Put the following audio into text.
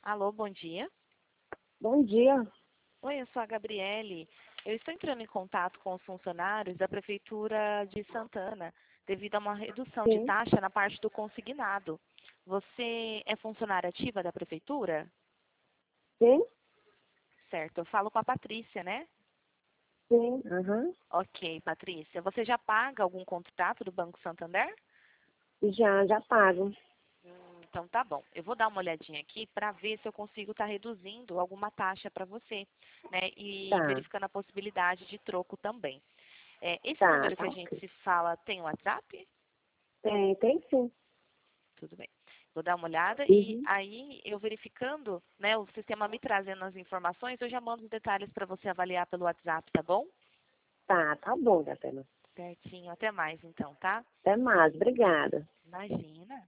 Alô, bom dia. Bom dia. Oi, eu sou a Gabriele. Eu estou entrando em contato com os funcionários da Prefeitura de Santana, devido a uma redução de Sim, taxa na parte do consignado. Você é funcionária ativa da Prefeitura? sim, Certo, eu falo com a Patrícia, né? sim. Aham. Ok, Patrícia. Você já paga algum contrato do Banco Santander? Já pago. Então tá bom. Eu vou dar uma olhadinha aqui para ver se eu consigo estar reduzindo alguma taxa para você, né? E Tá, verificando a possibilidade de troco também. Esse número que tá a gente ok. se fala tem WhatsApp? Tem sim. Tudo bem. Vou dar uma olhada e Uhum. aí eu verificando, né, o sistema me trazendo as informações, eu já mando os detalhes para você avaliar pelo WhatsApp, tá bom? Tá bom, Gatena. Certinho. Até mais então, tá? Até mais, obrigada. Imagina.